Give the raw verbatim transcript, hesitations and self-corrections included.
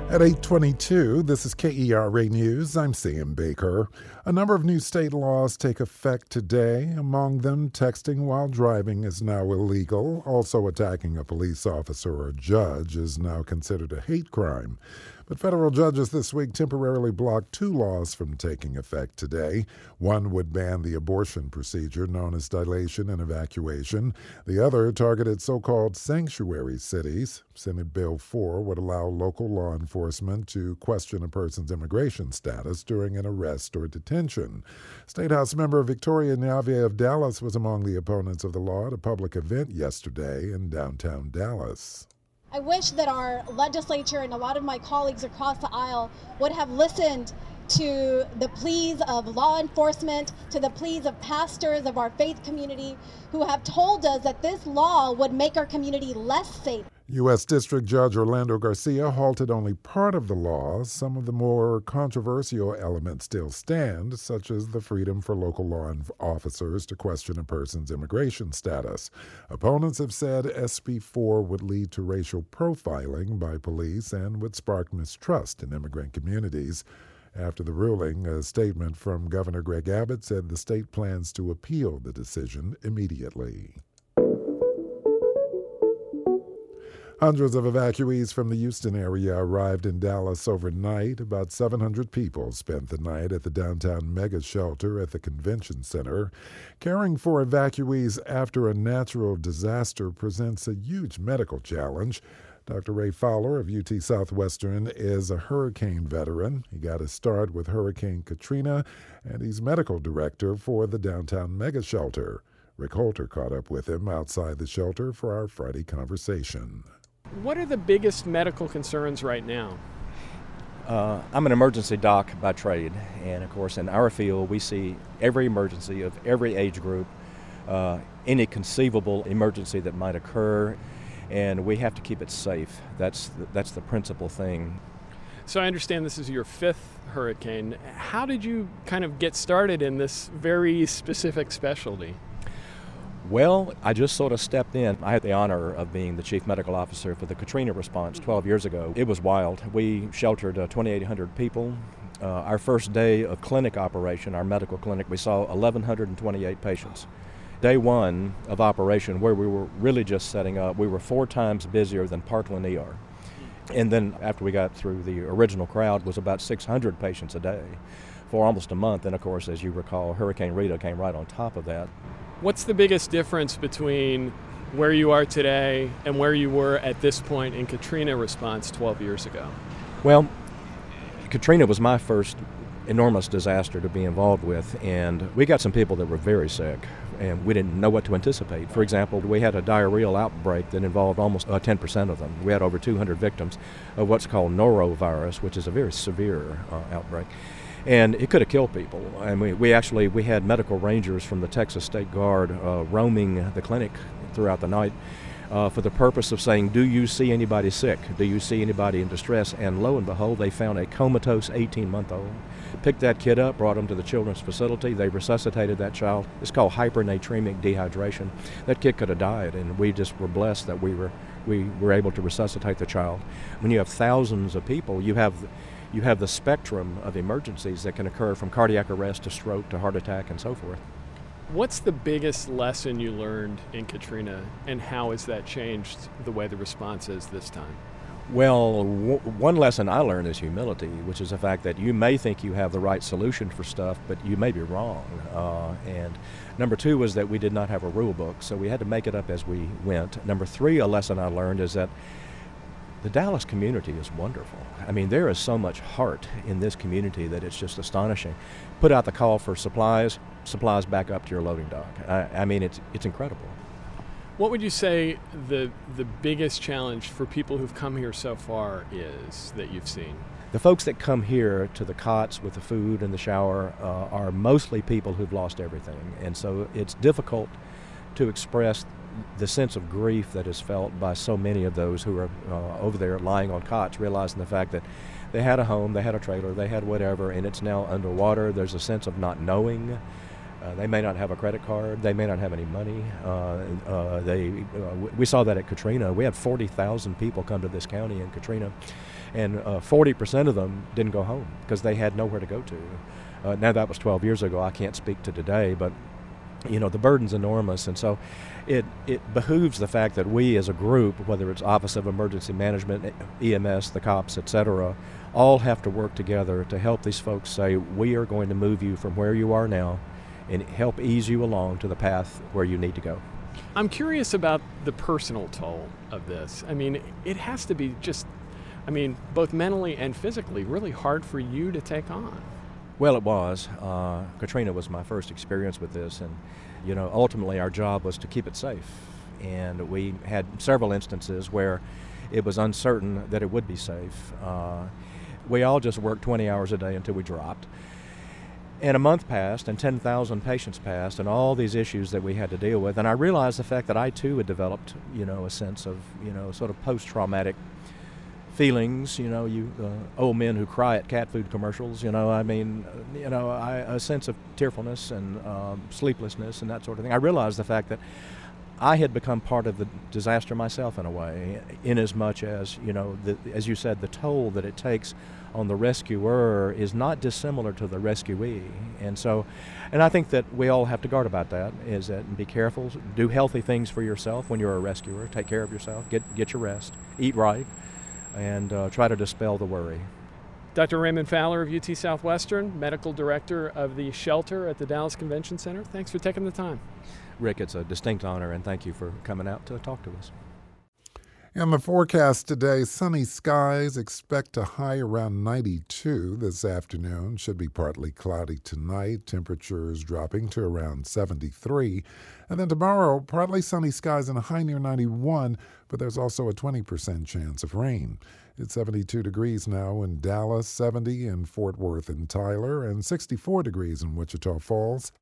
At eight twenty-two, this is K E R A News. I'm Sam Baker. A number of new state laws take effect today. Among them, texting while driving is now illegal. Also, attacking a police officer or judge is now considered a hate crime. But federal judges this week temporarily blocked two laws from taking effect today. One would ban the abortion procedure known as dilation and evacuation. The other targeted so-called sanctuary cities. Senate Bill four would allow local law enforcement to question a person's immigration status during an arrest or detention. State House member Victoria Navia of Dallas was among the opponents of the law at a public event yesterday in downtown Dallas. I wish that our legislature and a lot of my colleagues across the aisle would have listened to the pleas of law enforcement, to the pleas of pastors of our faith community who have told us that this law would make our community less safe. U S District Judge Orlando Garcia halted only part of the law. Some of the more controversial elements still stand, such as the freedom for local law officers to question a person's immigration status. Opponents have said S B four would lead to racial profiling by police and would spark mistrust in immigrant communities. After the ruling, a statement from Governor Greg Abbott said the state plans to appeal the decision immediately. Hundreds of evacuees from the Houston area arrived in Dallas overnight. About seven hundred people spent the night at the downtown mega shelter at the convention center. Caring for evacuees after a natural disaster presents a huge medical challenge. Doctor Ray Fowler of U T Southwestern is a hurricane veteran. He got his start with Hurricane Katrina, and he's medical director for the downtown mega shelter. Rick Holter caught up with him outside the shelter for our Friday conversation. What are the biggest medical concerns right now? Uh, I'm an emergency doc by trade, and of course in our field we see every emergency of every age group, uh, any conceivable emergency that might occur, and we have to keep it safe. That's the, that's the principal thing. So I understand this is your fifth hurricane. How did you kind of get started in this very specific specialty? Well, I just sort of stepped in. I had the honor of being the chief medical officer for the Katrina response twelve years ago. It was wild. We sheltered uh, twenty-eight hundred people. Uh, our first day of clinic operation, our medical clinic, we saw one thousand one hundred twenty-eight patients. Day one of operation, where we were really just setting up, we were four times busier than Parkland E R. And then after we got through, the original crowd was about six hundred patients a day for almost a month. And of course, as you recall, Hurricane Rita came right on top of that. What's the biggest difference between where you are today and where you were at this point in Katrina response twelve years ago? Well, Katrina was my first enormous disaster to be involved with, and we got some people that were very sick, and we didn't know what to anticipate. For example, we had a diarrheal outbreak that involved almost uh, ten percent of them. We had over two hundred victims of what's called norovirus, which is a very severe uh, outbreak. And it could have killed people. And we, we actually, we had medical rangers from the Texas State Guard uh, roaming the clinic throughout the night uh, for the purpose of saying, do you see anybody sick? Do you see anybody in distress? And lo and behold, they found a comatose eighteen-month-old. Picked that kid up, brought him to the children's facility. They resuscitated that child. It's called hypernatremic dehydration. That kid could have died, and we just were blessed that we were, we were able to resuscitate the child. When you have thousands of people, you have You have the spectrum of emergencies that can occur from cardiac arrest to stroke to heart attack and so forth. What's the biggest lesson you learned in Katrina, and how has that changed the way the response is this time? Well, w- one lesson I learned is humility, which is the fact that you may think you have the right solution for stuff, but you may be wrong. Uh, and number two was that we did not have a rule book, so we had to make it up as we went. Number three, a lesson I learned is that the Dallas community is wonderful. I mean, there is so much heart in this community that it's just astonishing. Put out the call for supplies, supplies back up to your loading dock. I, I mean, it's it's incredible. What would you say the the biggest challenge for people who've come here so far is that you've seen? The folks that come here to the cots with the food and the shower uh, are mostly people who've lost everything. And so it's difficult to express the sense of grief that is felt by so many of those who are uh, over there lying on cots, realizing the fact that they had a home, they had a trailer, they had whatever, and it's now underwater. There's a sense of not knowing. Uh, they may not have a credit card. They may not have any money. Uh, uh, they, uh, we saw that at Katrina. We had forty thousand people come to this county in Katrina, and uh, forty percent of them didn't go home because they had nowhere to go to. Uh, now, that was twelve years ago. I can't speak to today, but you know, the burden's enormous, and so it, it behooves the fact that we as a group, whether it's Office of Emergency Management, E M S, the cops, et cetera, all have to work together to help these folks say, we are going to move you from where you are now and help ease you along to the path where you need to go. I'm curious about the personal toll of this. I mean, it has to be just, I mean, both mentally and physically really hard for you to take on. Well, it was. Uh, Katrina was my first experience with this, and you know, ultimately our job was to keep it safe. And we had several instances where it was uncertain that it would be safe. Uh, we all just worked twenty hours a day until we dropped. And a month passed, and ten thousand patients passed, and all these issues that we had to deal with. And I realized the fact that I too had developed, you know, a sense of, you know, sort of post-traumatic feelings, you know, you uh, old men who cry at cat food commercials, you know, I mean, you know, I, a sense of tearfulness and um, sleeplessness and that sort of thing. I realized the fact that I had become part of the disaster myself in a way, in as much as, you know, the, as you said, the toll that it takes on the rescuer is not dissimilar to the rescuee. And so, and I think that we all have to guard about that, is that, and be careful, do healthy things for yourself when you're a rescuer, take care of yourself, get, get your rest, eat right, and uh, try to dispel the worry. Doctor Raymond Fowler of U T Southwestern, Medical Director of the shelter at the Dallas Convention Center. Thanks for taking the time. Rick, it's a distinct honor, and thank you for coming out to talk to us. In the forecast today, sunny skies, expect a high around ninety-two this afternoon. Should be partly cloudy tonight. Temperatures dropping to around seventy-three. And then tomorrow, partly sunny skies and a high near ninety-one, but there's also a twenty percent chance of rain. It's seventy-two degrees now in Dallas, seventy in Fort Worth and Tyler, and sixty-four degrees in Wichita Falls.